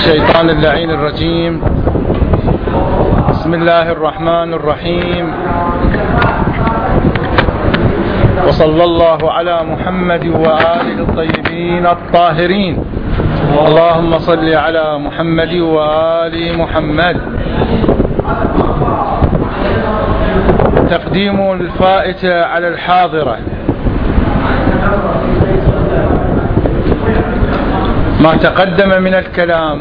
الشيطان اللعين الرجيم. بسم الله الرحمن الرحيم، وصلى الله على محمد وآله الطيبين الطاهرين. اللهم صل على محمد وآل محمد. تقديم الفائتة على الحاضرة. ما تقدم من الكلام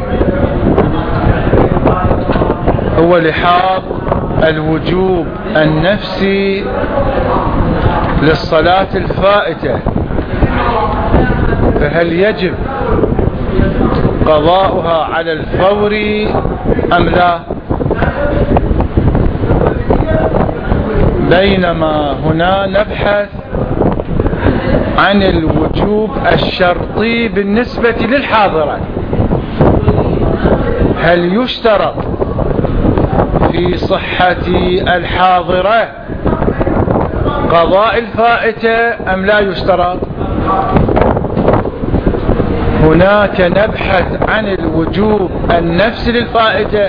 هو لحاظ الوجوب النفسي للصلاة الفائتة، فهل يجب قضاؤها على الفور أم لا؟ بينما هنا نبحث عن الوجوب الشرطي بالنسبة للحاضرة. هل يشترط في صحة الحاضرة قضاء الفائتة أم لا يشترط؟ هناك نبحث عن الوجوب النفسي للفائتة،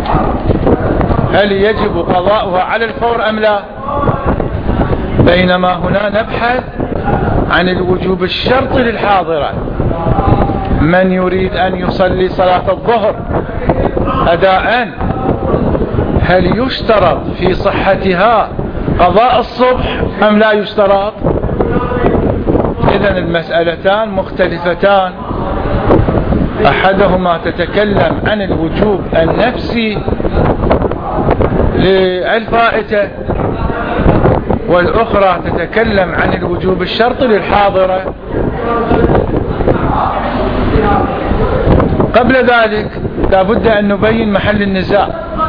هل يجب قضاؤها على الفور أم لا؟ بينما هنا نبحث عن الوجوب الشرطي للحاضرة. من يريد أن يصلي صلاة الظهر أداء، هل يشترط في صحتها قضاء الصبح أم لا يشترط؟ إذن المسألتان مختلفتان، أحدهما تتكلم عن الوجوب النفسي للفائتة، والأخرى تتكلم عن الوجوب الشرطي للحاضرة. قبل ذلك لابد أن نبين محل النزاع،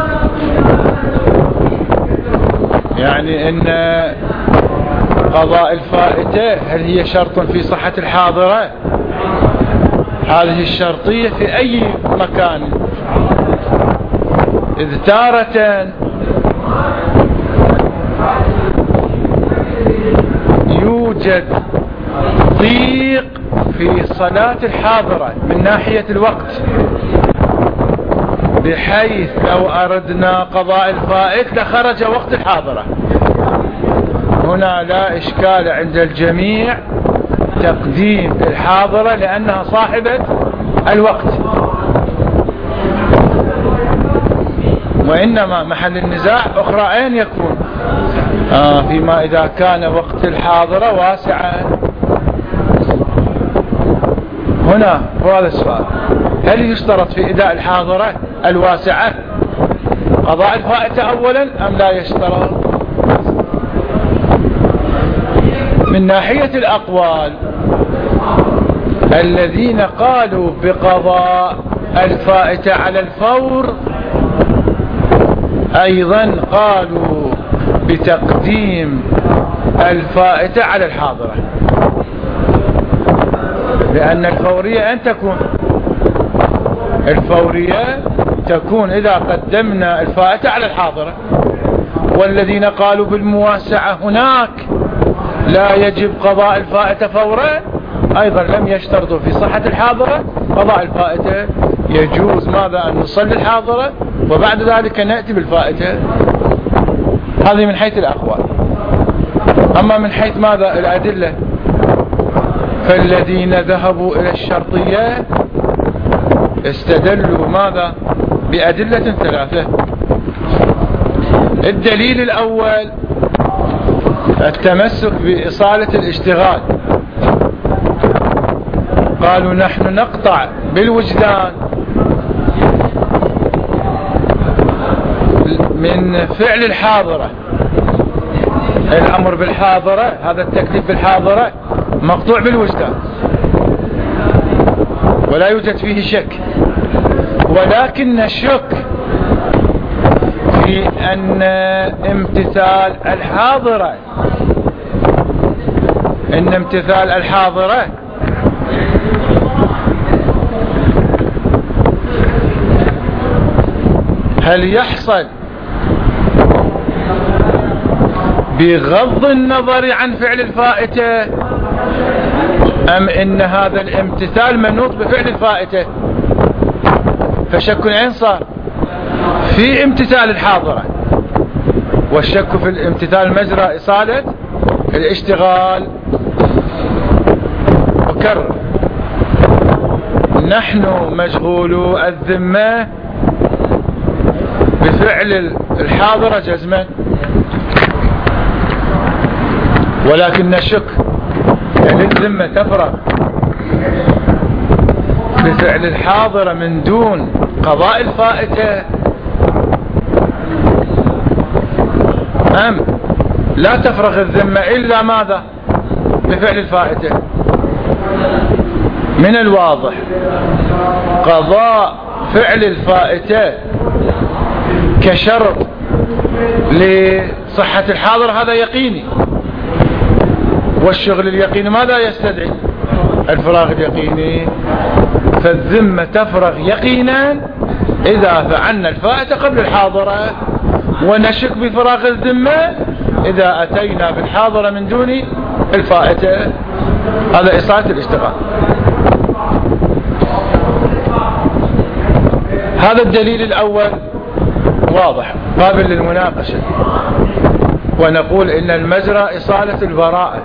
يعني أن قضاء الفائتة هل هي شرط في صحة الحاضرة؟ هذه الشرطية في أي مكان؟ إذ تارة يوجد ضيق في صلاة الحاضرة من ناحية الوقت، بحيث لو أردنا قضاء الفائت لخرج وقت الحاضرة. هنا لا إشكال عند الجميع تقديم الحاضرة لأنها صاحبة الوقت، وإنما محل النزاع أخرى أين يكون؟ فيما إذا كان وقت الحاضرة واسعا. هنا هذا السؤال، هل يشترط في إداء الحاضرة الواسعة قضاء الفائتة أولا أم لا يشترط؟ من ناحية الأقوال، الذين قالوا بقضاء الفائتة على الفور أيضا قالوا بتقديم الفائتة على الحاضرة، لأن الفورية أن تكون إذا قدمنا الفائتة على الحاضرة. والذين قالوا بالمواسعة هناك لا يجب قضاء الفائتة فورا أيضا لم يشترطوا في صحة الحاضرة قضاء الفائتة. يجوز ماذا؟ أن نصلي الحاضرة وبعد ذلك نأتي بالفائتة. هذه من حيث الأقوال. أما من حيث ماذا؟ الأدلة، فالذين ذهبوا إلى الشرطية استدلوا ماذا؟ بأدلة ثلاثة. الدليل الأول التمسك بإصالة الاشتغال، قالوا نحن نقطع بالوجدان من فعل الحاضرة، الأمر بالحاضرة، هذا التكليف بالحاضرة مقطوع بالوجدان ولا يوجد فيه شك، ولكن الشك في أن امتثال الحاضرة هل يحصل بغض النظر عن فعل الفائتة أم إن هذا الامتثال منوط بفعل الفائتة؟ فشك أين صار؟ في امتثال الحاضرة، والشك في الامتثال المجرى إصالة الاشتغال. وكرر نحن مشغولو الذمة بفعل الحاضرة جزما، ولكن نشك يعني الذمة تفرغ بفعل الحاضرة من دون قضاء الفائتة أم لا تفرغ الذمة إلا ماذا؟ بفعل الفائتة. من الواضح قضاء فعل الفائتة كشرط لصحة الحاضر هذا يقيني، والشغل اليقيني ماذا يستدعي؟ الفراغ اليقيني. فالذمة تفرغ يقينا إذا فعلنا الفائتة قبل الحاضرة، ونشك بفراغ الذمة إذا أتينا بالحاضرة من دون الفائتة. هذا إصالة الاشتغال. هذا الدليل الأول واضح قابل للمناقشة، ونقول إن المجرى إصالة البراءة،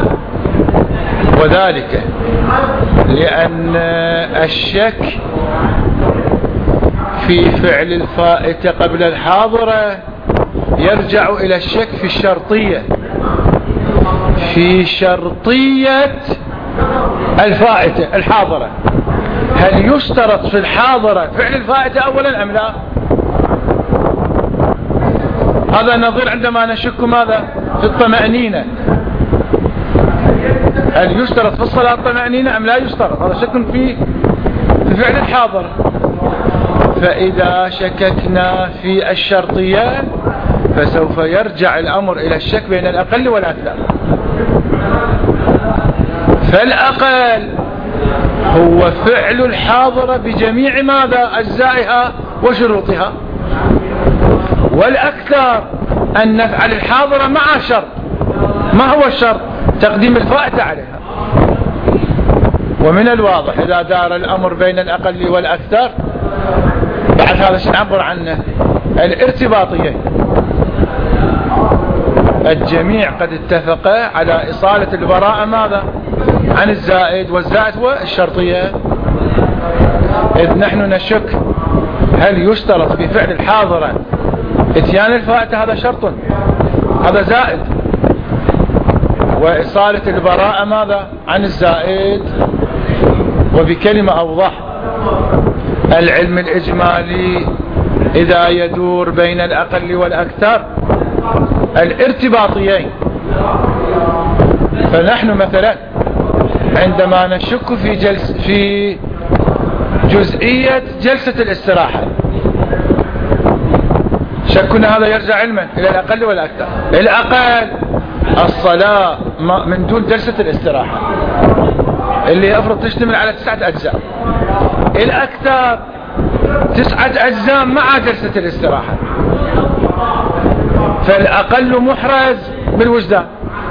وذلك لأن الشك في فعل الفائتة قبل الحاضرة يرجع إلى الشك في الشرطية، في شرطية الفائتة الحاضرة. هل يشترط في الحاضرة فعل الفائتة أولا أم لا؟ هذا نظير عندما نشك ماذا؟ في الطمأنينة، هل يشترط في الصلاة الطمأنينة أم لا يشترط؟ هذا شك في فعل الحاضرة. فإذا شككنا في الشرطية فسوف يرجع الأمر إلى الشك بين الأقل والأكثر. فالأقل هو فعل الحاضرة بجميع ماذا؟ أجزائها وشروطها، والأكثر أن نفعل الحاضرة مع شرط. ما هو الشرط؟ تقديم الفائتة عليها. ومن الواضح إذا دار الأمر بين الأقل والأكثر، بعد هذا سنعبر عنه الارتباطية. الجميع قد اتفق على إصالة البراءة ماذا؟ عن الزائد، والزائد هو الشرطية. إذ نحن نشك هل يشترط في فعل الحاضرة اتيان الفائتة؟ هذا شرط، هذا زائد. وإصالة البراءة ماذا؟ عن الزائد. وبكلمة أوضح، العلم الإجمالي إذا يدور بين الأقل والأكثر الارتباطيين. فنحن مثلا عندما نشك في جزئية جلسة الاستراحة، شكنا هذا يرجع علما إلى الأقل والأكثر. الأقل الصلاة من دون جلسة الاستراحة اللي يفرض تشتمل على 9 أجزاء، الأكثر 9 أجزاء مع جلسة الاستراحة. فالأقل محرز بالوجدان،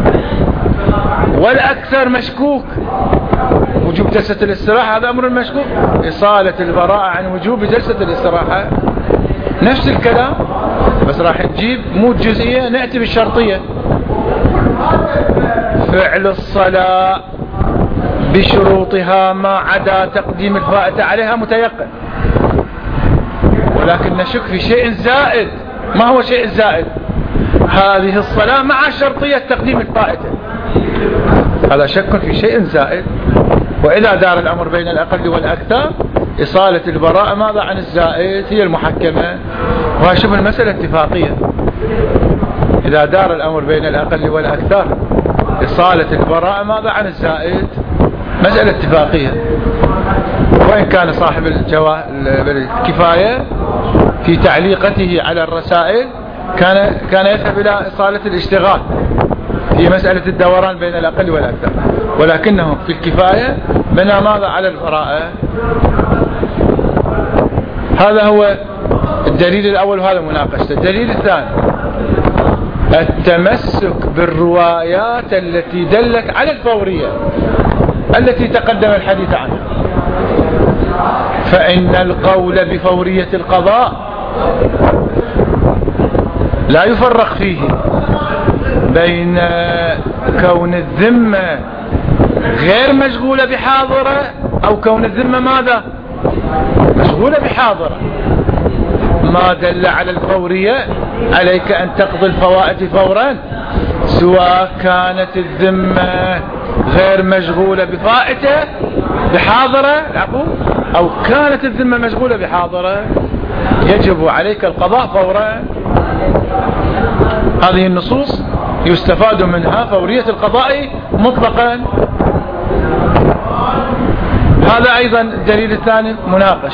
والأكثر مشكوك وجوب جلسة الاستراحة. هذا أمر مشكوك. إصالة البراءة عن وجوب جلسة الاستراحة نفس الكلام، بس راح نجيب مو جزئية، نأتي بالشرطية. فعل الصلاة بشروطها ما عدا تقديم الفائتة عليها متيقن، ولكن نشك في شيء زائد. ما هو شيء زائد؟ هذه الصلاة مع شرطية تقديم الفائتة، هذا شك في شيء زائد. وإذا دار الأمر بين الأقل والأكثر إصالة البراءة ماذا؟ عن الزائد هي المحكمة. وهشوف المسألة اتفاقية. إذا دار الأمر بين الأقل والأكثر إصالة البراءة ماذا؟ عن الزائد، مسألة اتفاقية. وإن كان صاحب الكفاية في تعليقته على الرسائل كان يذهب إلى إصالة الاشتغال في مسألة الدوران بين الأقل والأكثر، ولكنه في الكفاية بنى ماذا؟ على البراءة. هذا هو الدليل الأول، وهذا مناقشته. الدليل الثاني التمسك بالروايات التي دلت على الفورية التي تقدم الحديث عنها. فإن القول بفورية القضاء لا يفرق فيه بين كون الذمة غير مشغولة بحاضرة أو كون الذمة ماذا؟ مشغولة بحاضرة. ما دل على الفورية عليك أن تقضي الفوائد فورا، سواء كانت الذمة غير مشغولة بفائتة بحاضرة أو كانت الذمة مشغولة بحاضرة، يجب عليك القضاء فورا. هذه النصوص يستفاد منها فورية القضاء مطلقا. هذا أيضا الدليل الثاني مناقش.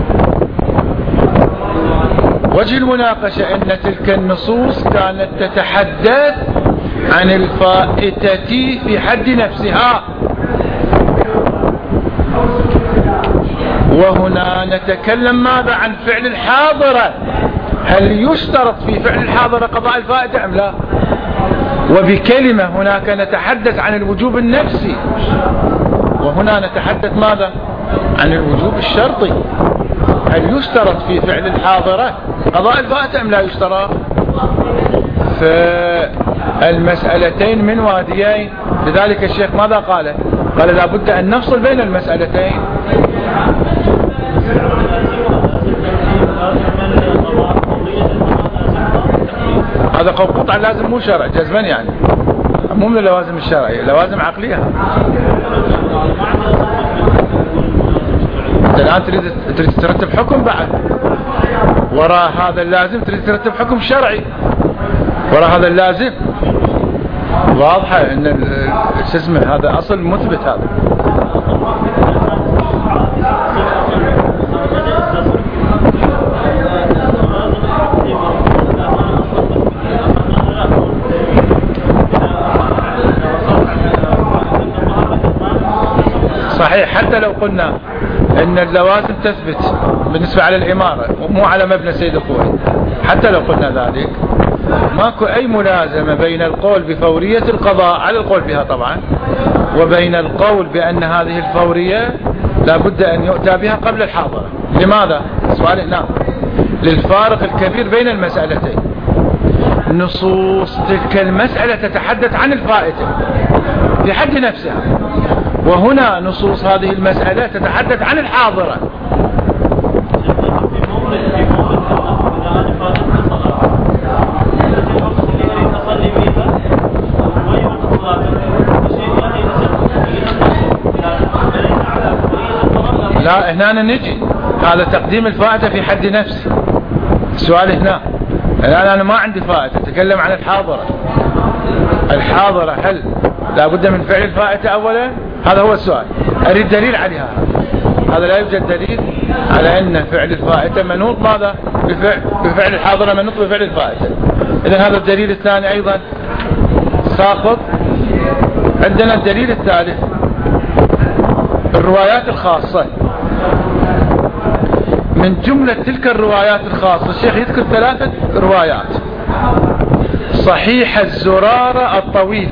وجه المناقشة أن تلك النصوص كانت تتحدث عن الفائتة في حد نفسها، وهنا نتكلم ماذا؟ عن فعل الحاضرة. هل يشترط في فعل الحاضرة قضاء الفائتة أم لا؟ وبكلمة هناك نتحدث عن الوجوب النفسي، وهنا نتحدث ماذا؟ عن الوجوب الشرطي. هل يشترط في فعل الحاضرة قضاء الفائتة أم لا يشترط؟ فالمسألتين من واديين. لذلك الشيخ ماذا قال؟ قال لا بد أن نفصل بين المسألتين. هذا قول قطع لازم مو شرع جزما، يعني مو من اللوازم الشرعية، لوازم عقلية. انت الآن تريد ترتب حكم بعد وراء هذا اللازم، تريد ترتب حكم شرعي وراء هذا اللازم. واضحة ان اسمه هذا اصل مثبت. هذا صحيح. حتى لو قلنا ان اللوازم تثبت بالنسبة على الإمارة ومو على مبنى سيد القوي، حتى لو قلنا ذلك ماكو أي ملازمة بين القول بفورية القضاء على القول بها طبعا، وبين القول بأن هذه الفورية لا بد أن يؤتى بها قبل الحاضرة. لماذا؟ سؤال هنا للفارق الكبير بين المسألتين. نصوص تلك المسألة تتحدث عن الفائتة في حد نفسها، وهنا نصوص هذه المسألة تتحدث عن الحاضرة. لا هنا نجي، هذا تقديم الفائتة في حد نفسه. السؤال هنا الآن أنا ما عندي فائتة، أتكلم عن الحاضرة. الحاضرة هل لا بد من فعل الفائتة أولا؟ هذا هو السؤال، أريد دليل عليها. هذا لا يوجد دليل على أن فعل الفائتة منوط ماذا؟ بفعل الحاضرة منوط بفعل الفائتة. إذن هذا الدليل الثاني أيضا ساقط. عندنا الدليل الثالث الروايات الخاصة. من جملة تلك الروايات الخاصة الشيخ يذكر 3 روايات. صحيح الزرارة الطويل،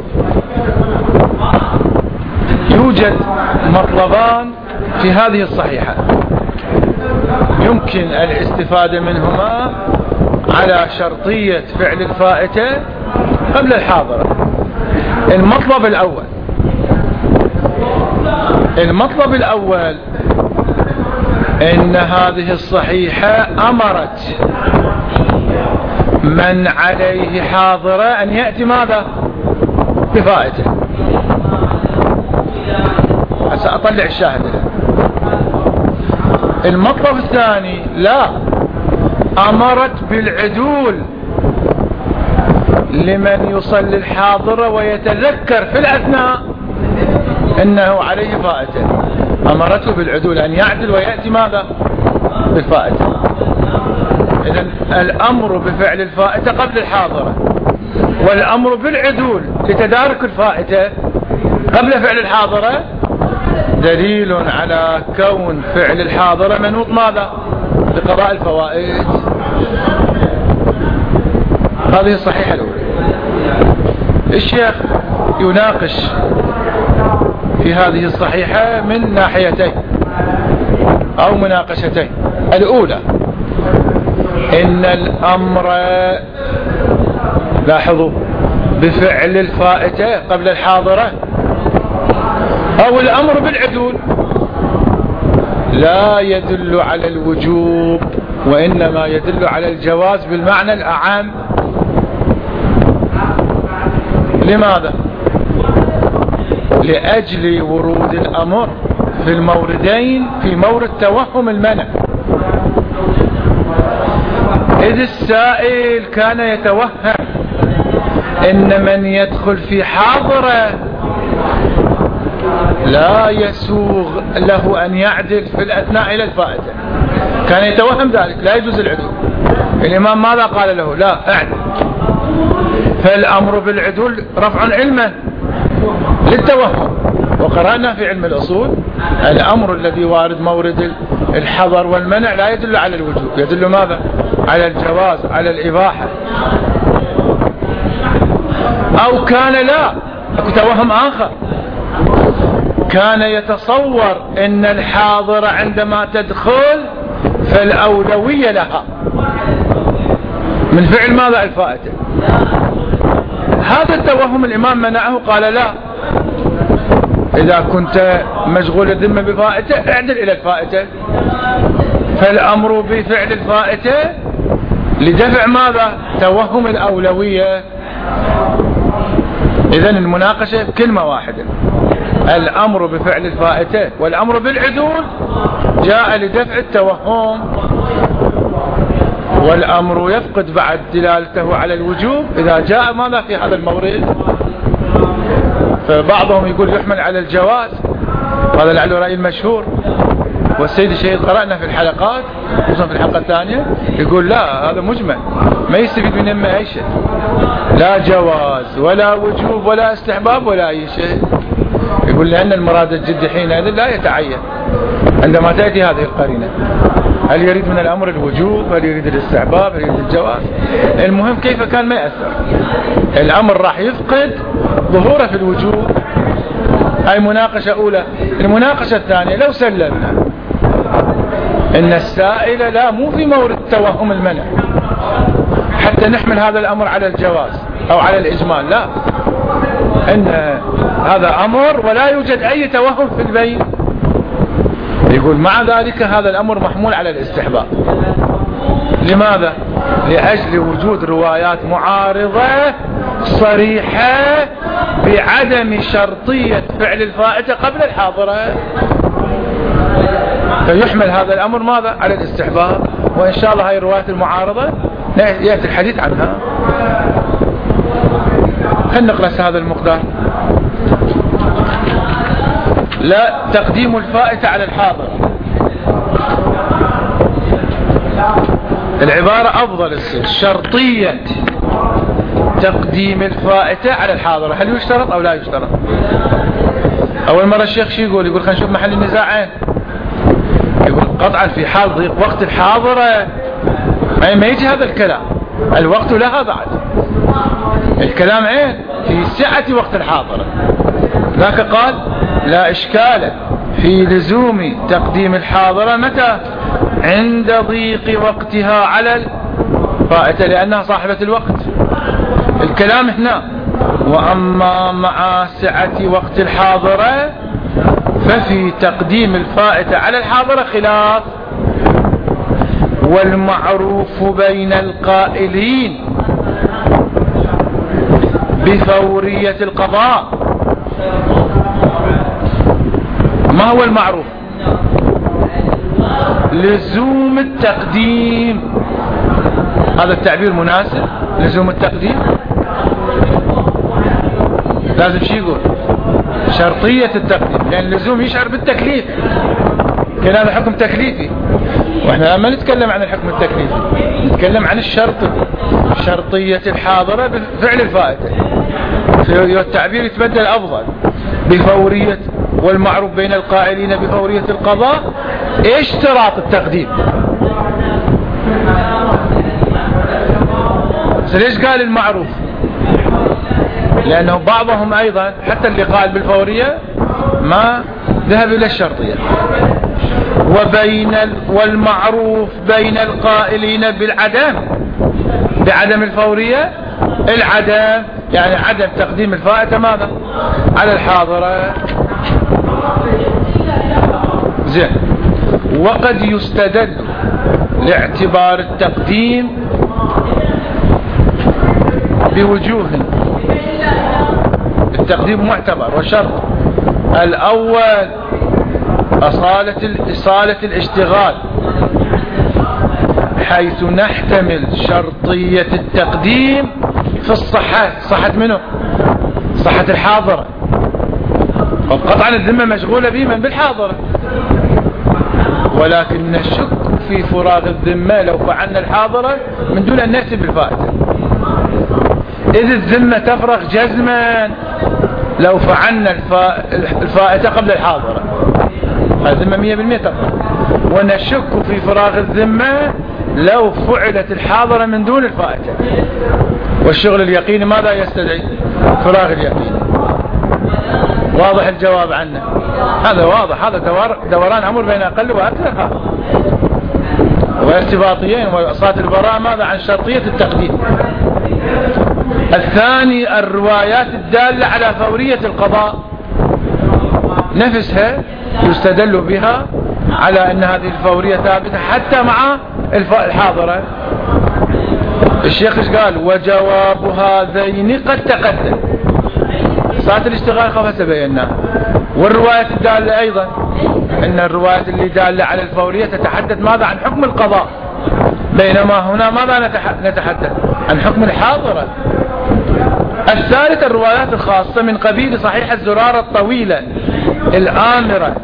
يوجد مطلبان في هذه الصحيحة يمكن الاستفادة منهما على شرطية فعل الفائتة قبل الحاضرة. المطلب الأول إن هذه الصحيحة أمرت من عليه حاضرة أن يأتي ماذا؟ بفائته. سأطلع الشاهد. المطلب الثاني لا، أمرت بالعدول لمن يصلي الحاضرة ويتذكر في الأثناء أنه عليه فائته. أمرته بالعدول أن يعدل ويأتي ماذا؟ بالفائته. إذن الأمر بفعل الفائته قبل الحاضرة، والأمر بالعدول لتدارك الفائته قبل فعل الحاضرة دليل على كون فعل الحاضرة منوط ماذا؟ بقضاء الفوائد. هذه الصحيحة الأولى. الشيخ يناقش في هذه الصحيحة من ناحيتين. أو مناقشتين. الأولى إن الأمر، لاحظوا، بفعل الفائتة قبل الحاضرة أو الأمر بالعدول لا يدل على الوجوب، وإنما يدل على الجواز بالمعنى الأعم. لماذا؟ لأجل ورود الأمر في الموردين، في مورد توهم المنع، إذ السائل كان يتوهم إن من يدخل في حاضرة لا يسوغ له أن يعدل في الأثناء إلى الفائدة، كان يتوهم ذلك، لا يجوز العدول. الإمام ماذا قال له؟ لا، اعدل. فالأمر بالعدول رفع علما للتوهم. وقرأنا في علم الأصول الأمر الذي وارد مورد الحظر والمنع لا يدل على الوجوب، يدل ماذا؟ على الجواز، على الإباحة. أو كان لا، توهم آخر، كان يتصور ان الحاضر عندما تدخل فالأولوية لها من فعل ماذا؟ الفائتة. هذا التوهم الإمام منعه، قال لا، إذا كنت مشغول الذمة بفائتة اعدل إلى الفائتة. فالأمر بفعل الفائتة لدفع ماذا؟ توهم الأولوية. إذن المناقشة بكلمة واحدة، الأمر بفعل الفائتة والأمر بالعدول جاء لدفع التوهم، والأمر يفقد بعد دلالته على الوجوب إذا جاء ماذا في هذا المورد. فبعضهم يقول يحمل على الجواز، هذا لعله رأي المشهور، والسيد الشهيد قرأنا في الحلقات خصوصا في الحلقة الثانية يقول لا، هذا مجمل ما يستفيد من يمه أي شيء، لا جواز ولا وجوب ولا استحباب ولا أي شيء. يقول لأن المراد الجد حينئذ لا يتعين عندما تأتي هذه القرينة، هل يريد من الأمر الوجوب، هل يريد الاستحباب، هل يريد الجواز. المهم كيف كان ما يأثر، الأمر راح يفقد ظهوره في الوجوب. أي مناقشة أولى. المناقشة الثانية لو سلمنا إن السائل لا، مو في مورد توهم المنع حتى نحمل هذا الأمر على الجواز أو على الإجمال، لا، إن هذا أمر ولا يوجد أي توهم في البين. يقول مع ذلك هذا الأمر محمول على الاستحباب. لماذا؟ لأجل وجود روايات معارضة صريحة بعدم شرطية فعل الفائتة قبل الحاضرة، فيحمل هذا الأمر ماذا؟ على الاستحباب. وإن شاء الله هاي الروايات المعارضة يأتي الحديث عنها. خلينا نقرأ هذا المقدار. لا، تقديم الفائتة على الحاضر، العبارة أفضل السير، شرطية تقديم الفائتة على الحاضرة، هل يشترط أو لا يشترط؟ أول مرة الشيخ شي يقول خلينا نشوف محل النزاعين. يقول قطعا في حال ضيق وقت الحاضرة ما يجي هذا الكلام، الوقت لها بعد، الكلام عين في سعة وقت الحاضرة. ذاك قال لا إشكال في لزوم تقديم الحاضرة متى؟ عند ضيق وقتها على الفائتة لأنها صاحبة الوقت. الكلام هنا وأما مع سعة وقت الحاضرة ففي تقديم الفائتة على الحاضرة خلاف، والمعروف بين القائلين بفورية القضاء. ما هو المعروف؟ لزوم التقديم، هذا التعبير مناسب. لزوم التقديم لازم شي يقول شرطية التقديم، لأن اللزوم يشعر بالتكليف، كان هذا حكم تكليفي، واحنا لما نتكلم عن الحكم التكليفي نتكلم عن الشرط، شرطية الحاضرة بفعل الفائتة، التعبير يتبدل أفضل بفورية، والمعروف بين القائلين بفورية القضاء. ايش اشتراط التقديم؟ ليش قال المعروف؟ لأنه بعضهم أيضا حتى اللي قال بالفورية ما ذهب إلى الشرطية، والمعروف بين القائلين بعدم الفورية العدم، يعني عدم تقديم الفائتة ماذا على الحاضرة. زين. وقد يستدل لاعتبار التقديم بوجوه. التقديم معتبر، وشرط الأول إصالة الاشتغال، حيث نحتمل شرطية التقديم في صحة منه؟ صحة الحاضرة. وقطعا الذمة مشغولة بمن؟ بالحاضرة. ولكن نشك في فراغ الذمة لو فعلنا الحاضرة من دون أن نأتي بالفائدة، إذ الذمة تفرغ جزما لو فعلنا الفائدة قبل الحاضرة. الذمة 100% تفرغ. ونشك في فراغ الذمة لو فعلت الحاضرة من دون الفائدة. والشغل اليقيني ماذا يستدعي؟ فراغ اليقين. واضح الجواب عنه؟ هذا واضح. هذا دوران أمر بين أقل وأكثر. هذا وارتباطيين وإصالة البراءة ماذا عن شرطية التقديم. الثاني الروايات الدالة على فورية القضاء نفسها يستدل بها على أن هذه الفورية ثابتة حتى مع الحاضرة. الشيخ ايش قال؟ وجواب هذين قد تقدم. ساعة الاشتغال خفت بيناها. والرواية الدالة أيضا، إن الرواية اللي دالة على الفورية تتحدث ماذا عن حكم القضاء، بينما هنا ماذا نتحدث عن حكم الحاضرة. الثالث الروايات الخاصة من قبيل صحيح الزرارة الطويلة الآمرة.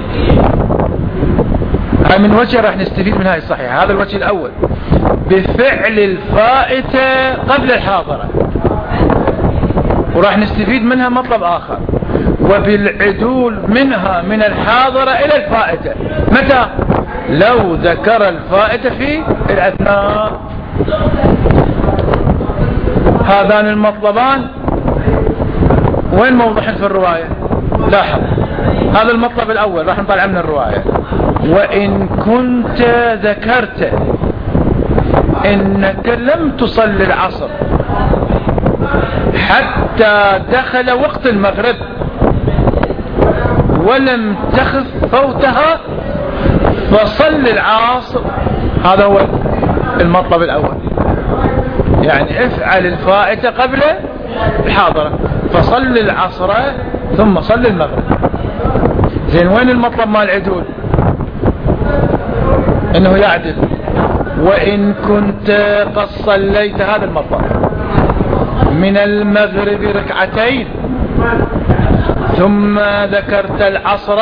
من وجه راح نستفيد من هذه الصحيحة. هذا الوجه الأول بفعل الفائتة قبل الحاضرة، وراح نستفيد منها مطلب آخر، وبالعدول منها من الحاضرة إلى الفائتة. متى؟ لو ذكر الفائتة في الأثناء. هذان المطلبان وين موضحين في الرواية؟ لاحظ هذا المطلب الأول راح نطلع من الرواية. وإن كنت ذكرت إنك لم تصلي العصر حتى دخل وقت المغرب ولم تخف فوتها فصل العصر. هذا هو المطلب الأول، يعني افعل الفائتة قبل الحاضرة، فصل العصر ثم صل المغرب. زين، وين المطلب مال العدول؟ انه يعدل. وإن كنت قد صليت، هذا المطلب، من المغرب ركعتين ثم ذكرت العصر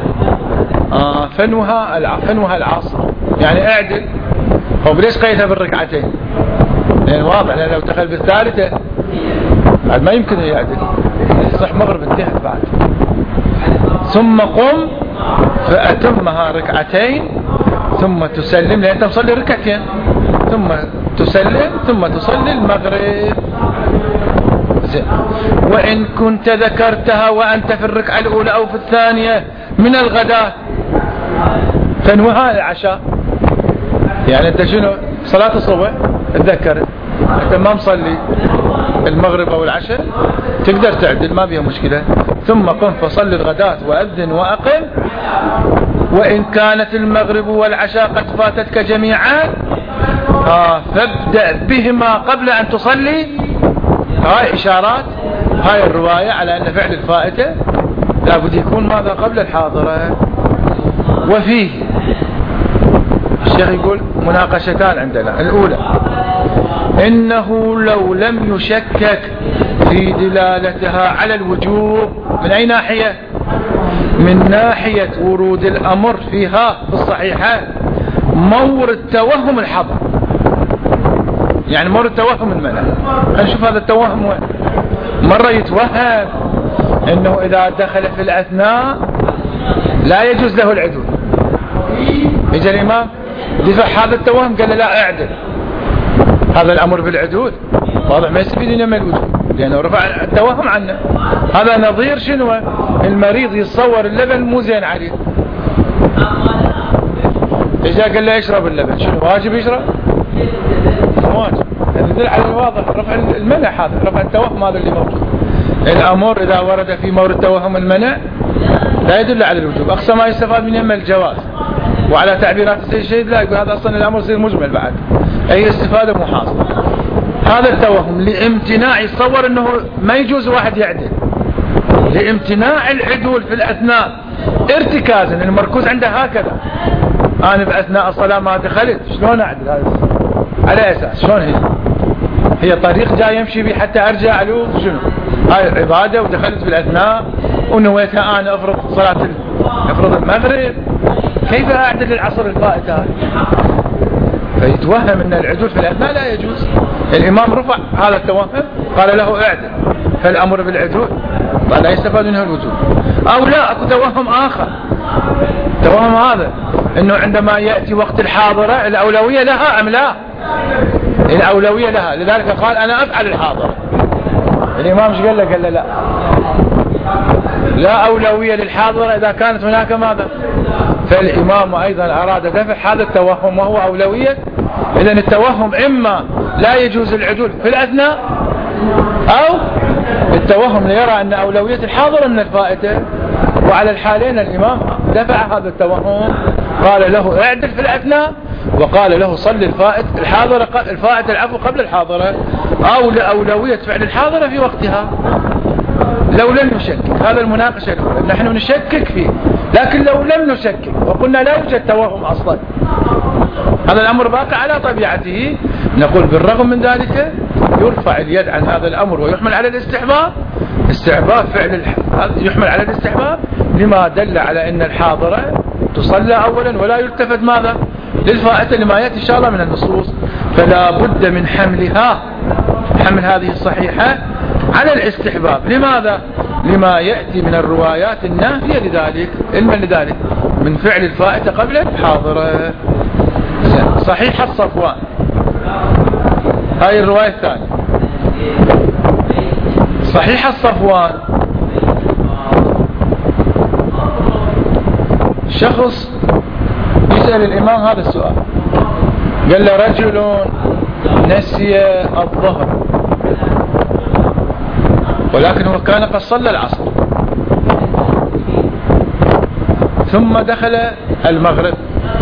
فنوها العصر، يعني اعدل. هو ليش قيدها بالركعتين؟ لأن واضح، لأن لو دخل بالثالثة بعد ما يمكن يعدل، صح مغرب انتهت بعد. ثم قم فأتمها ركعتين ثم تسلم، لأن أنت مصلي ركعتين، ثم تسلم ثم تصلي المغرب. زين. وإن كنت ذكرتها وأنت في الركعة الأولى أو في الثانية من الغداء فنوها العشاء، يعني أنت شنو صلاة الصبح تذكر أنت ما مصلي المغرب أو العشاء تقدر تعدل، ما بيها مشكلة. ثم قم فصل الغداة وأذن وأقم. وإن كانت المغرب والعشاء قد فاتتك جميعا فابدأ بهما قبل أن تصلي. هاي إشارات هاي الرواية على أن فعل الفائتة لابد يكون ماذا قبل الحاضرة. وفيه الشيخ يقول مناقشتان عندنا. الأولى إنه لو لم يشكك في دلالتها على الوجوب، من أي ناحية؟ من ناحية ورود الأمر فيها في الصحيحات مورد توهم الحظر، يعني مورد توهم المنع. هنشوف هذا التوهم وين. مرة يتوهم إنه إذا دخل في الأثناء لا يجوز له العدول، يجي الإمام دفع هذا التوهم قال له لا اعدل، هذا الأمر بالعدول واضح ما يستفيد من الوجود لأنه رفع التوهم عنه. هذا نظير شنو؟ المريض يتصور اللبن مو زين عليه إذا قال له يشرب اللبن شنو واجب يشرب؟ واجب. يدل على الواضح رفع المنع، هذا رفع التوهم هذا اللي موجود. الأمر إذا ورد في مورد توهم المنع لا يدل على الوجوب، أقصى ما يستفاد من يم الجواز. وعلى تعبيرات السيد لا يقول هذا أصلا الأمر يصير مجمل بعد، أي استفادة محاصرة. هذا التوهم لامتناع، يتصور أنه ما يجوز واحد يعدل، لامتناع العدول في الأثناء ارتكازا، المركوز عنده هكذا. أنا بأثناء الصلاة ما دخلت شلون أعدل؟ هذا على أساس شلون هي طريق جاي يمشي به حتى أرجع له شنو؟ هاي عبادة ودخلت في الأثناء ونويتها أنا أفرض أفرض المغرب، كيف أعدل العصر الفائت هذا؟ فيتوهم أن العدول في الأثناء لا يجوز. الإمام رفع هذا التوهم قال له اعدل، فالأمر بالعدول لا يستفاد منه الوجوب. أو لا، أكو توهم آخر، توهم هذا أنه عندما يأتي وقت الحاضرة الأولوية لها أم لا؟ الأولوية لها، لذلك قال أنا أفعل الحاضرة. الإمام ايش قال له؟ قال له لا أولوية للحاضرة إذا كانت هناك ماذا؟ فالإمام أيضا أراد دفع هذا التوهم وهو أولوية. إذن التوهم إما لا يجوز العدول في الأثناء، أو التوهم ليرى أن أولوية الحاضرة من الفائتة. وعلى الحالين الإمام دفع هذا التوهم، قال له اعدل في الأثناء، وقال له صل الفائتة العفو قبل الحاضرة، أو لأولوية فعل الحاضرة في وقتها لو لم نشكك. هذا المناقشة الأولى، نحن نشكك فيه، لكن لو لم نشكك وقلنا لا يوجد توهم أصلا، هذا الأمر باقي على طبيعته، نقول بالرغم من ذلك يرفع اليد عن هذا الأمر ويحمل على الاستحباب. استحباب يحمل على الاستحباب لما دل على أن الحاضرة تصلى أولا ولا يلتفت ماذا؟ للفائتة، لما يأتي إن شاء الله من النصوص. فلا بد من حمل هذه الصحيحة على الاستحباب. لماذا؟ لما يأتي من الروايات النافية لذلك، علما لذلك من فعل الفائتة قبل الحاضرة. صحيح الصفوان، هاي الرواية الثانية. صحيح الصفوان، شخص يسأل الإمام هذا السؤال، قال له رجل نسي الظهر ولكن هو كان قد صلى العصر، ثم دخل المغرب.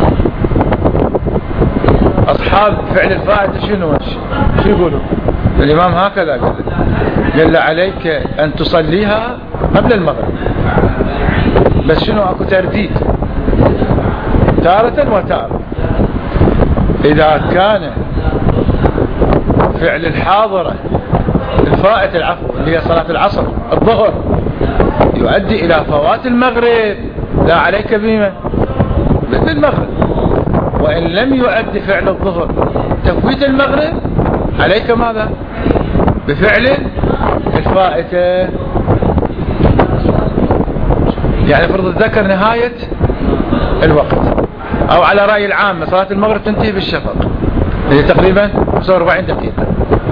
أصحاب فعل الفائتة شنو يقولوا؟ الإمام هكذا قال له عليك أن تصليها قبل المغرب، بس شنو أكو ترديد تارة وتارة. إذا كان فعل الحاضرة الفائت العفو اللي هي صلاة العصر الظهر يؤدي إلى فوات المغرب، لا عليك بما مثل المغرب. وإن لم يؤدي فعل الظهر تفويت المغرب، عليك ماذا؟ بفعل الفائتة. يعني فرض الذكر نهاية الوقت، أو على رأي العامة صلاة المغرب تنتهي بالشفق، هي تقريبا 45 دقيقة.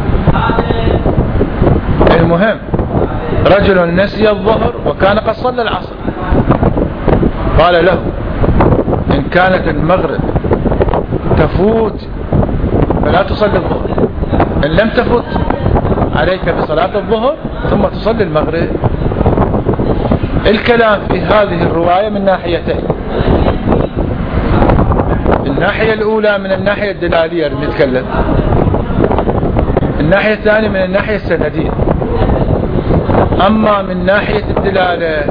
المهم رجل نسي الظهر وكان قد صلى العصر، قال له إن كانت المغرب تفوت فلا تصلي الظهر، إن لم تفوت عليك بصلاة الظهر ثم تصلي المغرب. الكلام في هذه الرواية من ناحيتين. الناحية الأولى من الناحية الدلالية نتكلم، الناحية الثانية من الناحية السندية. أما من ناحية الدلالة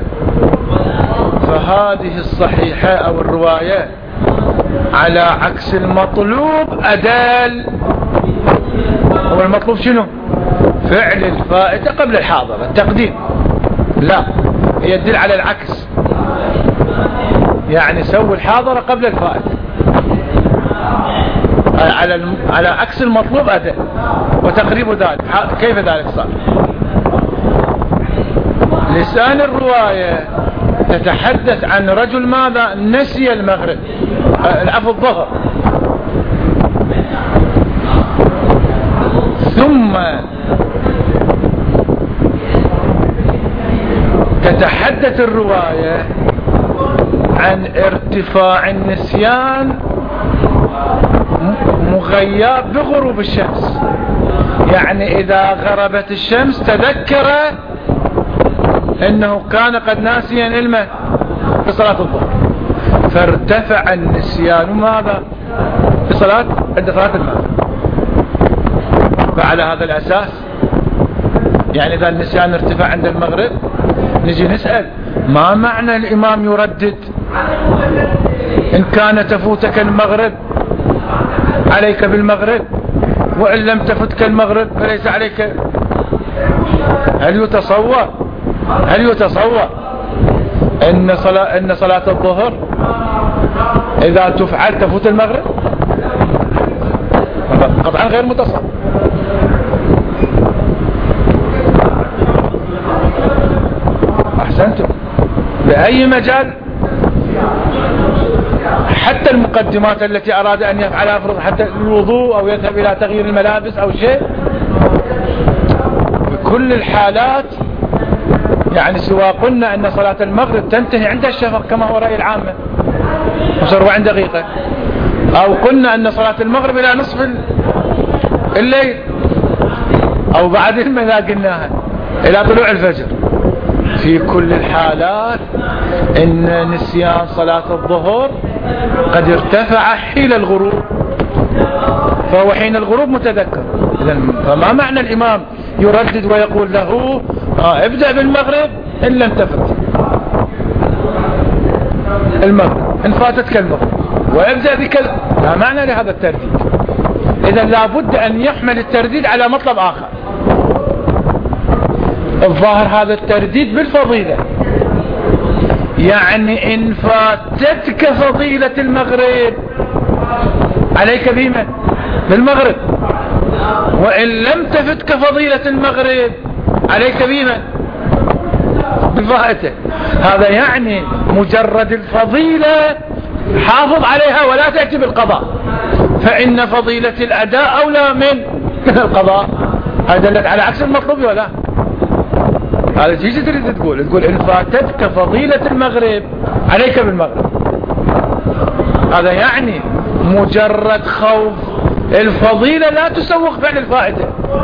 فهذه الصحيحة أو الرواية على عكس المطلوب أدال. هو المطلوب شنو؟ فعل الفائتة قبل الحاضرة، التقديم. لا، هي تدل على العكس، يعني سوي الحاضرة قبل الفائتة، على عكس المطلوب أدل. وتقريب ذلك كيف ذلك صار؟ لسان الرواية تتحدث عن رجل ماذا؟ نسي المغرب العفو الظهر، ثم تتحدث الرواية عن ارتفاع النسيان غياب بغروب الشمس، يعني إذا غربت الشمس تذكر أنه كان قد ناسيا علما في صلاة الظهر، فارتفع النسيان ماذا في صلاة عند صلاة المغرب. فعلى هذا الأساس يعني إذا النسيان ارتفع عند المغرب نجي نسأل ما معنى الإمام يردد؟ إن كان تفوتك المغرب عليك بالمغرب، وإن لم تفتك المغرب فليس عليك. هل يتصور أن صلاة الظهر إذا تفعل تفوت المغرب؟ قطعا غير متصور. أحسنتم. بأي مجال حتى المقدمات التي أراد أن يفعلها فرض حتى الوضوء أو يذهب إلى تغيير الملابس أو شيء، بكل الحالات يعني سواء قلنا أن صلاة المغرب تنتهي عند الشفق كما هو رأي العامة 40 دقيقة، أو قلنا أن صلاة المغرب إلى نصف الليل، أو بعد ما قلناها إلى طلوع الفجر، في كل الحالات إن نسيان صلاة الظهر قد ارتفع حين الغروب، فهو حين الغروب متذكر. فما معنى الإمام يردد ويقول له ابدأ بالمغرب إن لم تفت المغرب، إن فاتتك المغرب، وابدأ بكذا؟ لا معنى لهذا الترديد. إذا لابد أن يحمل الترديد على مطلب آخر. الظاهر هذا الترديد بالفضيلة، يعني إن فاتتك فضيلة المغرب عليك بمن؟ بالمغرب، وإن لم تفتك فضيلة المغرب عليك بمن؟ بالفائتة. هذا يعني مجرد الفضيلة حافظ عليها ولا تأتي بالقضاء، فإن فضيلة الأداء أولى من القضاء. هذا دلت على عكس المطلوب ولا؟ هذا تيجي تريد تقول إن فاتتك فضيلة المغرب عليك بالمغرب، هذا يعني مجرد خوف الفضيلة لا تسوق فعل الفائدة.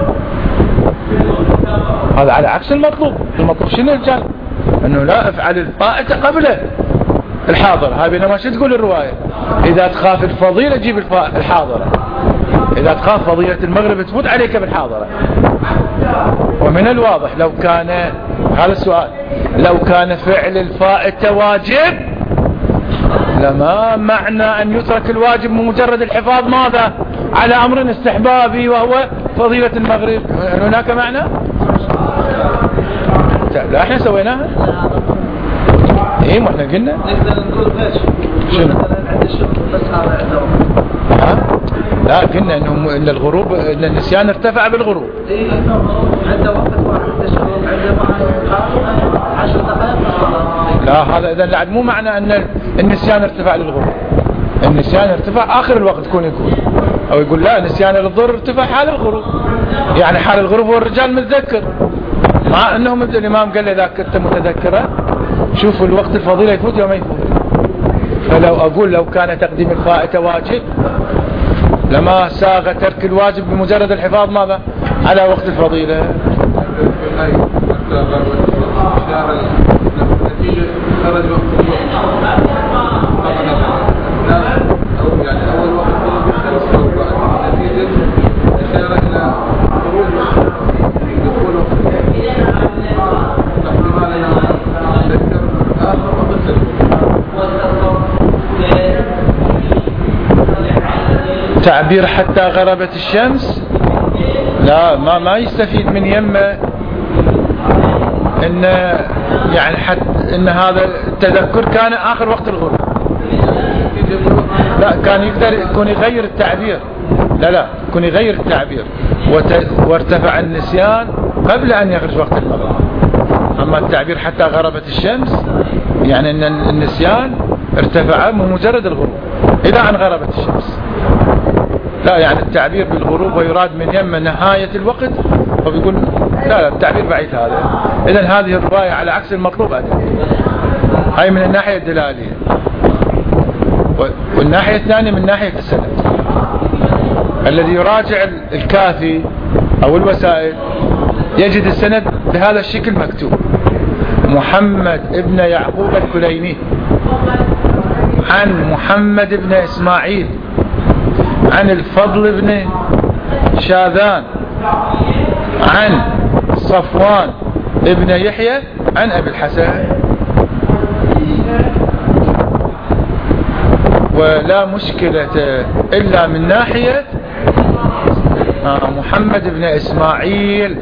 هذا على عكس المطلوب. المطلوب شنو الجانب؟ أنه لا افعل الفائدة قبل الحاضرة. هذا بينما شو تقول الرواية؟ إذا تخاف الفضيلة جيب الحاضرة، إذا تخاف فضيلة المغرب تفوت عليك بالحاضرة. ومن الواضح لو كان هذا السؤال، لو كان فعل الفائتة واجب لما معنى أن يترك الواجب بمجرد الحفاظ ماذا على أمر استحبابي وهو فضيلة المغرب. هناك معنى؟ لا احنا سويناها. ايه ما احنا قلنا نقدر نقول ايش شنو عند الشغل بس هذا لا قلنا ان الغروب ان النسيان ارتفع بالغروب. ايه عنده وقت واحد عند الشغل عنده 10 دقائق. لا هذا اذا مو معنى ان النسيان ارتفع للغروب. النسيان ارتفع اخر الوقت يكون او يقول لا نسيان للظهر ارتفع حال الغروب، يعني حال الغروب هو الرجال متذكر، مع انهم الامام قال اذا كنت متذكرا شوفوا الوقت الفضيلة يفوت يوم ما يفوت. فلو اقول لو كان تقديم الفائتة واجب لما ساغ ترك الواجب بمجرد الحفاظ ماذا على وقت الفضيلة. تعبير حتى غربت الشمس لا ما يستفيد من يمه ان يعني حتى ان هذا التذكر كان اخر وقت الغروب. لا كان يقدر يكون يغير التعبير. لا يكون يغير التعبير وارتفع النسيان قبل ان يخرج وقت المغرب. اما التعبير حتى غربت الشمس يعني ان النسيان ارتفع بمجرد الغروب اذا ان غربت الشمس. لا يعني التعبير بالغروب ويراد من يم نهاية الوقت، وبيقول لا التعبير بعيد هذا. إذن هذه الرواية على عكس المطلوب أدل. هاي من الناحية الدلالية، والناحية الثانية من ناحية السند. الذي يراجع الكافي أو الوسائل يجد السند بهذا الشكل مكتوب: محمد ابن يعقوب الكليني عن محمد بن إسماعيل عن الفضل بن شاذان عن صفوان ابن يحيى عن أبي الحسن. ولا مشكلة إلا من ناحية محمد بن إسماعيل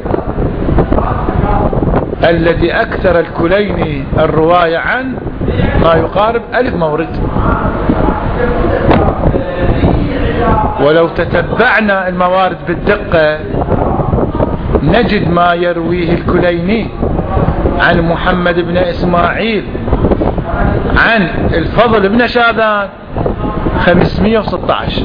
الذي أكثر الكليني الرواية عن ما يقارب 1000 مورد. ولو تتبعنا الموارد بالدقة نجد ما يرويه الكليني عن محمد بن إسماعيل عن الفضل بن شاذان 516،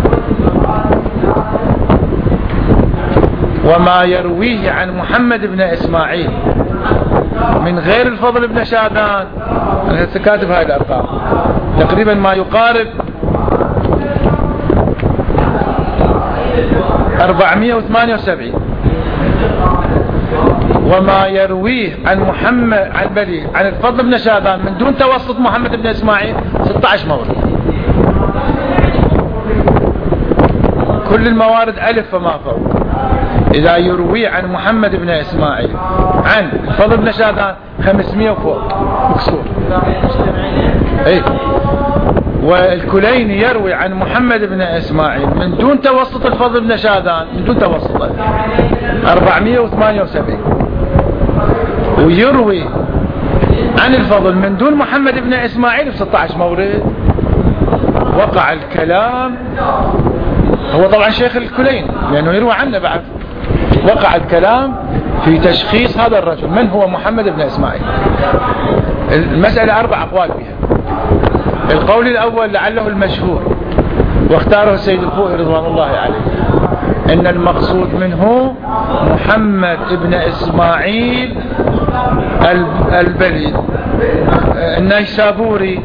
وما يرويه عن محمد بن إسماعيل من غير الفضل بن شاذان، أنا كاتب هاي الأرقام، تقريبا ما يقارب 478. وما يرويه عن محمد عن الفضل بن شاذان من دون توسط محمد بن إسماعيل 16 مورد. كل الموارد 1000 فما فوق. إذا يروي عن محمد بن إسماعيل عن الفضل بن شاذان 500 وفوق مكسور. اي والكليني يروي عن محمد بن إسماعيل من دون توسط الفضل بن شاذان، من دون توسطه 478. ويروي عن الفضل من دون محمد بن إسماعيل ب 16 مورد. وقع الكلام، هو طبعا شيخ الكليني لأنه يروي عنه بعد، وقع الكلام في تشخيص هذا الرجل من هو محمد بن إسماعيل. المسألة 4 أقوال فيها. القول الأول لعله المشهور واختاره السيد الخوئي رضوان الله عليه، إن المقصود منه محمد بن إسماعيل البلي النيسابوري.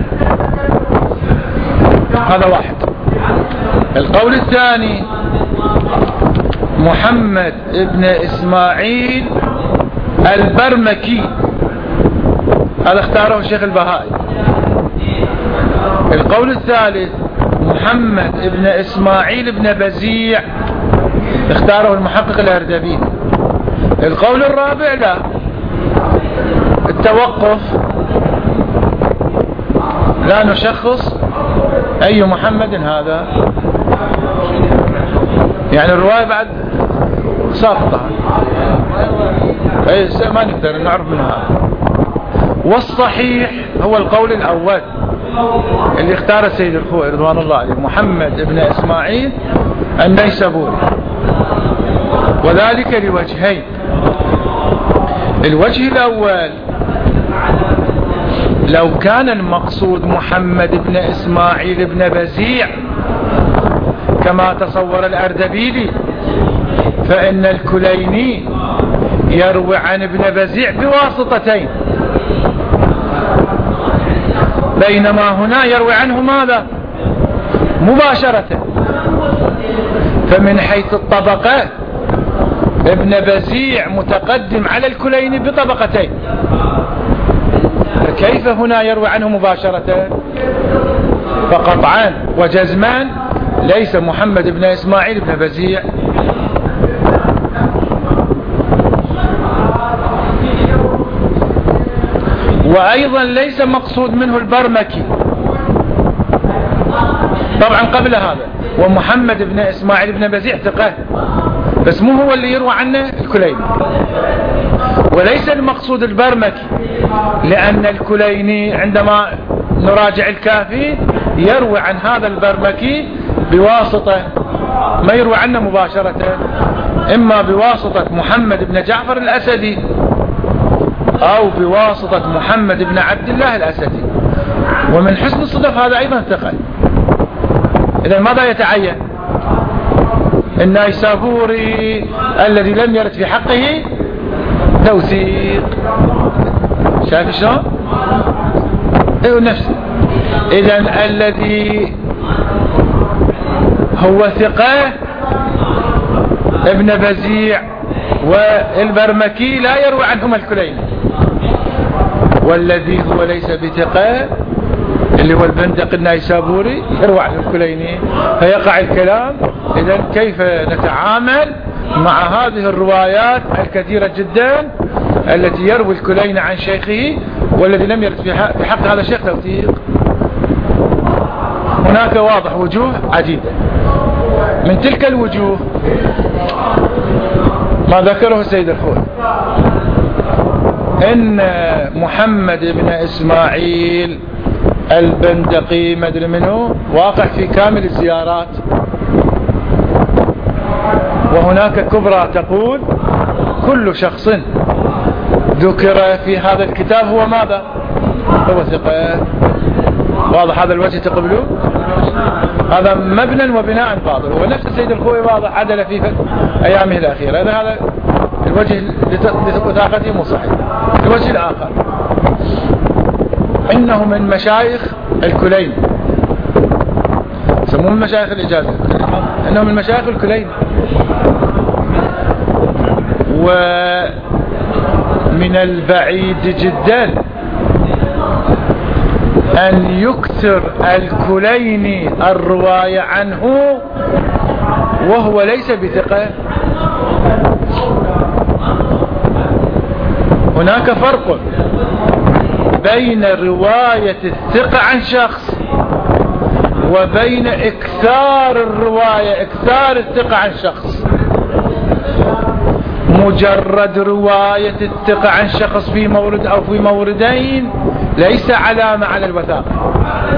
هذا واحد. القول الثاني محمد بن إسماعيل البرمكي، هذا اختاره الشيخ البهائي. القول الثالث محمد بن إسماعيل بن بزيع، اختاره المحقق الأردبيلي. القول الرابع لا، التوقف، لا نشخص أي محمد هذا، يعني الرواية بعد ساقطة، ما نقدر نعرف من هذا. والصحيح هو القول الأول اللي اختار السيد الخوئي رضوان الله عليه، محمد بن إسماعيل النيسابوري، وذلك لوجهين. الوجه الأول، لو كان المقصود محمد بن إسماعيل بن بزيع كما تصور الأردبيلي، فإن الكليني يروي عن ابن بزيع بواسطتين، بينما هنا يروي عنه ماذا؟ مباشرة. فمن حيث الطبقة ابن بزيع متقدم على الكليني بطبقتين، فكيف هنا يروي عنه مباشرة؟ فقطعا وجزمان ليس محمد بن إسماعيل بن بزيع. وأيضا ليس مقصود منه البرمكي طبعا قبل هذا، ومحمد بن إسماعيل بن بزيع ثقة، بس مو هو اللي يروى عنه الكليني. وليس المقصود البرمكي، لأن الكليني عندما نراجع الكافي يروي عن هذا البرمكي بواسطة، ما يروي عنه مباشرة، إما بواسطة محمد بن جعفر الأسدي أو بواسطة محمد بن عبد الله الأسدي. ومن حسن الصدف هذا أيضا ثقة. إذن ماذا يتعين؟ النيسابوري الذي لم يرد في حقه توثيق. شايف شلون؟ ايوه نفسه. إذن الذي هو ثقة. ابن بزيع والبرمكي لا يروي عنهما الكليني. والذي هو ليس بثقة اللي هو البندق النيسابوري يروي عن الكليني، فيقع الكلام. إذن كيف نتعامل مع هذه الروايات الكثيرة جدا التي يروي الكليني عن شيخه والذي لم يرد في حق هذا الشيخ توثيق؟ هناك واضح وجوه عديدة. من تلك الوجوه ما ذكره السيد الخوئي، إن محمد بن إسماعيل البندقي مدري منه واقع في كامل الزيارات، وهناك كبرى تقول كل شخص ذكر في هذا الكتاب هو ماذا؟ هو ثقة. واضح هذا الوجه تقبلوه؟ هذا مبنى وبناء باطل، ونفس السيد الخوئي واضح عدل في أيامه الأخيرة. هذا الوجه لثقته مو صحيح. الوجه الآخر إنه من مشايخ الكليني، يسمون من مشايخ الإجازة، إنه من مشايخ الكليني. ومن البعيد جدا أن يكثر الكليني الرواية عنه وهو ليس بثقة. هناك فرق بين رواية الثقة عن شخص وبين إكثار الرواية، إكثار الثقة عن شخص. مجرد رواية الثقة عن شخص في مورد أو في موردين ليس علامة على الوثاقة،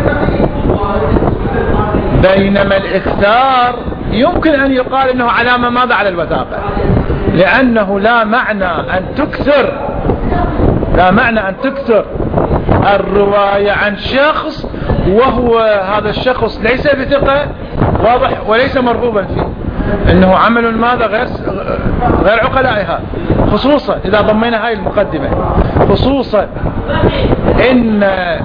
بينما الإكثار يمكن أن يقال أنه علامة ماذا على الوثاقة، لأنه لا معنى أن تكثر الرواية عن شخص وهو هذا الشخص ليس بثقة واضح وليس مرغوبا فيه، انه عمل ماذا غير عقلائها. خصوصا اذا ضمينا هاي المقدمة، خصوصا ان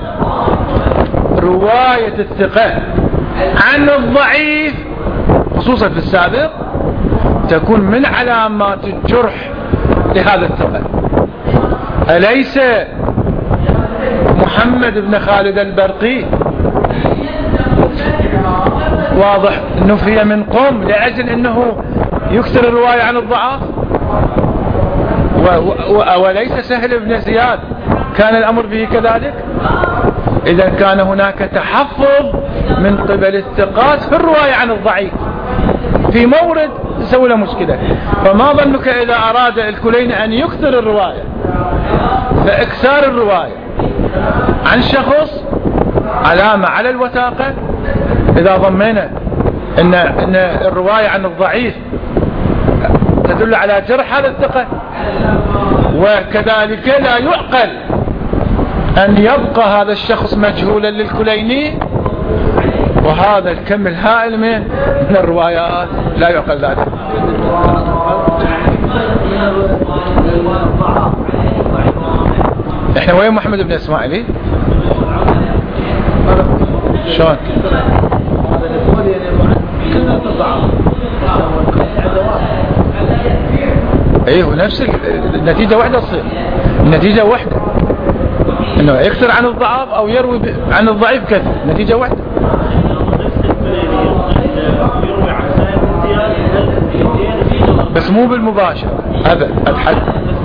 رواية الثقة عن الضعيف خصوصا في السابق تكون من علامات الجرح لهذا الثقة. أليس محمد بن خالد البرقي واضح نفي من قوم لأجل أنه يكثر الرواية عن الضعاف؟ وليس سهل بن زياد كان الأمر به كذلك؟ إذا كان هناك تحفظ من قبل الثقات في الرواية عن الضعيف في مورد يسوي له مشكلة. فما ظنك إذا أراد الكليني أن يكثر الرواية، فإكثار الرواية عن شخص علامة على الوثاقة إذا ضمينا إن الرواية عن الضعيف تدل على جرح هذا الثقة. وكذلك لا يعقل أن يبقى هذا الشخص مجهولا للكليني وهذا الكم الهائل من الروايات لا يعقل ذلك. احنا وين محمد بن اسماعيل شلون؟ ايه نفس النتيجة واحدة تصير، النتيجة واحدة انه يكثر عن الضعاف او يروي عن الضعيف كثر، نتيجة واحدة. بس مو بالمباشرة هذا أتحد،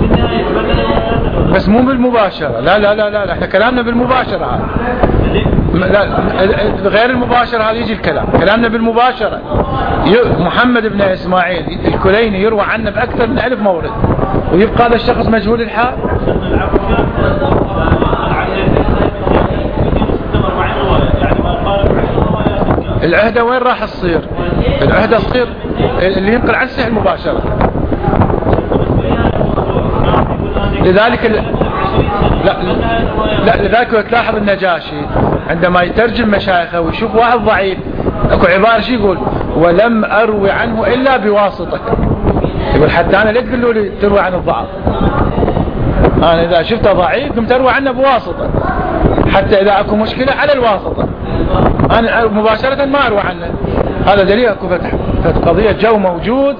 بس مو بالمباشرة. لا لا لا لا احنا كلامنا بالمباشرة هذا. لا غير المباشرة هذا يجي كلامنا بالمباشرة. محمد بن إسماعيل الكليني يروى عنه بأكثر من 1000 مورد ويبقى هذا الشخص مجهول الحال. العهدة وين راح تصير؟ العهدة تصير اللي ينقل عن سهل مباشرة. لذلك لذلك تلاحظ النجاشي عندما يترجم مشايخه ويشوف واحد ضعيف اكو عبارة شي يقول ولم اروي عنه الا بواسطة. يقول حتى انا لا تقولوا لي تروي عن الضعف، انا اذا شفته ضعيف قمت اروي عنه بواسطة، حتى اذا اكو مشكلة على الواسطة انا مباشرة ما اروي عنه. هذا دليل اكو فتح قضية جو موجود.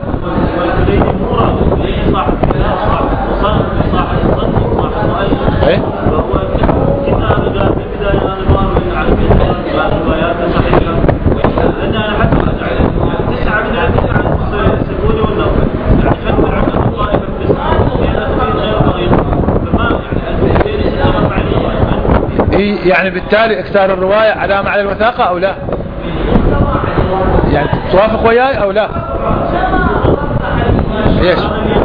ايه يعني بالتالي اكثار الرواية علامة على الوثاقة او لا؟ يعني توافق وياي او لا؟ ايش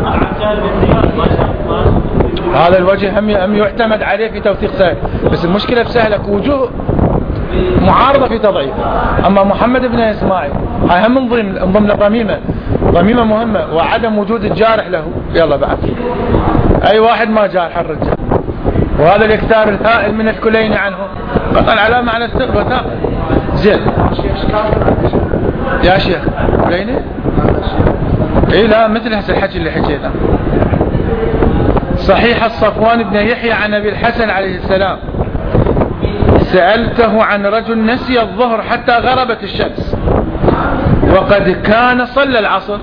هذا الوجه هم يعتمد عليه في توثيق سهل، بس المشكلة بسهلة وجوه معارضة في تضعيف. اما محمد بن اسماعيل هاي هم من ضمن ضميمة مهمة، وعدم وجود الجارح له. يلا بعد اي واحد ما جارح الرجال، وهذا الاكثار الهائل من الكليني عنه قطع العلامة على الوثاقة. زين يا شيخ كليني اي لا مثل هسه الحكي اللي حكينا. صحيح الصفوان بن يحيى عن ابي الحسن عليه السلام سألته عن رجل نسي الظهر حتى غربت الشمس وقد كان صلى العصر،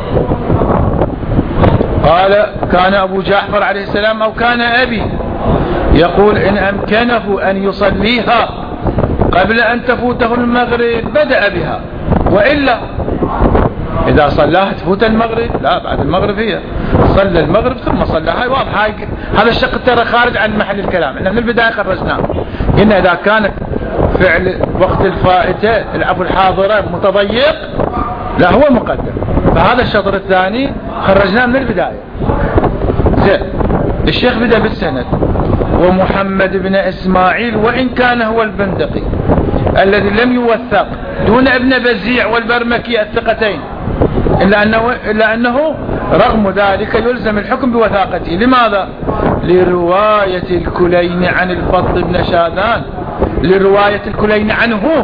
قال كان ابو جعفر عليه السلام او كان ابي يقول إن أمكنه أن يصليها قبل أن تفوته المغرب بدأ بها، وإلا إذا صلاها تفوت المغرب لا بعد المغرب هي صلى المغرب ثم صلاها. واضح هذا الشق ترى خارج عن محل الكلام، إحنا من البداية خرجناه. إن إذا كانت فعل وقت الفائتة العفو الحاضرة متضيق لا هو مقدم، فهذا الشطر الثاني خرجناه من البداية. زين الشيخ بدأ بالسند. ومحمد بن إسماعيل وإن كان هو البندقي الذي لم يوثق دون ابن بزيع والبرمكي الثقتين، إلا أنه رغم ذلك يلزم الحكم بوثاقته. لماذا؟ لرواية الكلين عن الفضل بن شاذان، لرواية الكلين عنه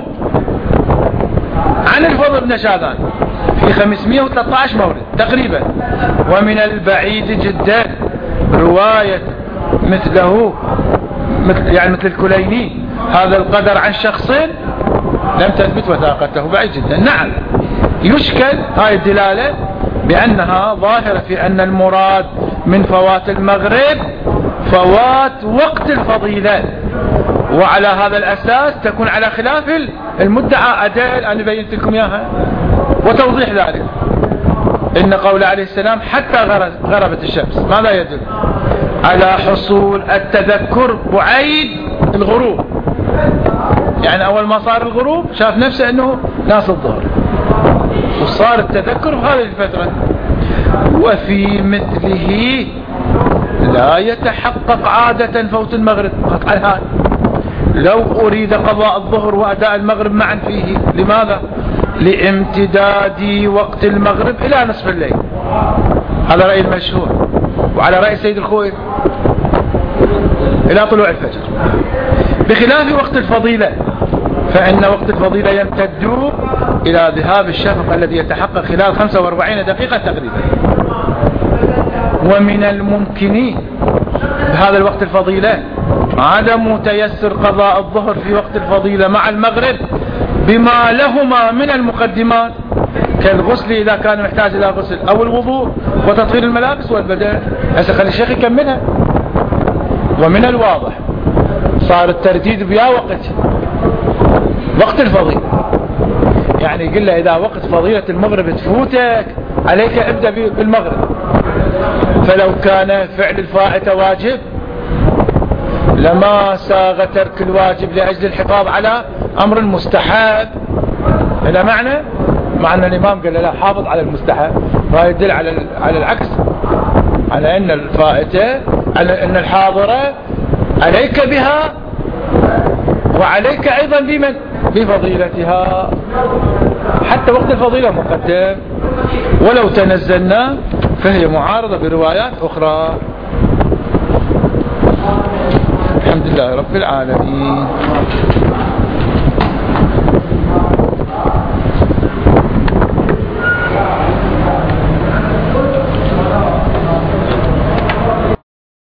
عن الفضل بن شاذان في 513 مورد تقريبا. ومن البعيد جدا رواية مثله مثل الكليني هذا القدر عن شخص لم تثبت وثاقته، بعيد جدا. نعم يشكل هاي الدلالة بأنها ظاهرة في أن المراد من فوات المغرب فوات وقت الفضيلة، وعلى هذا الأساس تكون على خلاف المدعى. أدل أن بينت لكم إياها وتوضيح ذلك. إن قول عليه السلام حتى غربت الشمس ماذا يدل؟ على حصول التذكر بعيد الغروب، يعني أول ما صار الغروب شاف نفسه أنه ناس الظهر وصار التذكر في هذه الفترة. وفي مثله لا يتحقق عادة فوت المغرب قطع الهان لو أريد قضاء الظهر وأداء المغرب معا فيه. لماذا؟ لامتداد وقت المغرب إلى نصف الليل، هذا رأي المشهور، وعلى رأي سيد الخوئي إلى طلوع الفجر، بخلاف وقت الفضيلة فإن وقت الفضيلة يمتد إلى ذهاب الشفق الذي يتحقق خلال 45 دقيقة تقريبا. ومن الممكن بهذا الوقت الفضيلة عدم تيسر قضاء الظهر في وقت الفضيلة مع المغرب بما لهما من المقدمات كالغسل إذا كان محتاج إلى غسل أو الوضوء وتطهير الملابس والبدن. هسه خلي الشيخ يكملها. ومن الواضح صار الترديد بيا وقت الفضيلة، يعني يقول له إذا وقت فضيلة المغرب تفوتك عليك ابدأ بالمغرب. فلو كان فعل الفائتة واجب لما ساغ ترك الواجب لأجل الحفاظ على أمر المستحب. هذا معنى الإمام قال لا حافظ على المستحب، فيدل على العكس، على أن الفائتة على أن الحاضرة عليك بها وعليك أيضا بمن بفضيلتها، حتى وقت الفضيلة مقدم. ولو تنزلنا فهي معارضة بروايات أخرى. الحمد لله رب العالمين.